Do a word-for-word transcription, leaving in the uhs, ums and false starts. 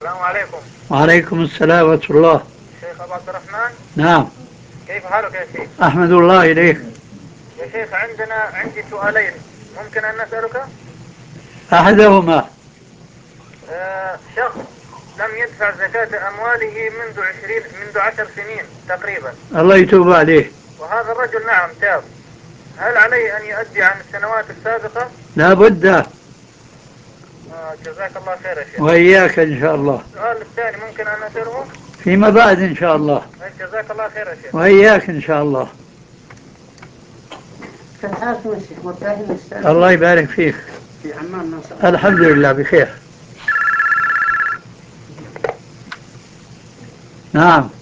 السلام عليكم. وعليكم السلام ورحمة الله. شيخ أبو عبد الرحمن، نعم. كيف حالك يا شيخ؟ أحمد الله إليك. يا شيخ عندنا عندي سؤالين، ممكن أن نسألك؟ أحدهما. آه شخص لم يدفع زكاة أمواله منذ عشرين منذ عشر سنين تقريبا، الله يتوب عليه. وهذا الرجل نعم تاب، هل عليه أن يؤدي عن السنوات السابقة؟ لا بد. آه جزاك الله خير يا شيخ. وإياك إن شاء الله. السؤال الثاني ممكن أن أسأله؟ فيما بعد إن شاء الله. جزاك الله خير يا شيخ. وإياك إن شاء الله. الله يبارك فيك. في عمان ما شاء الله. الحمد لله بخير. نعم.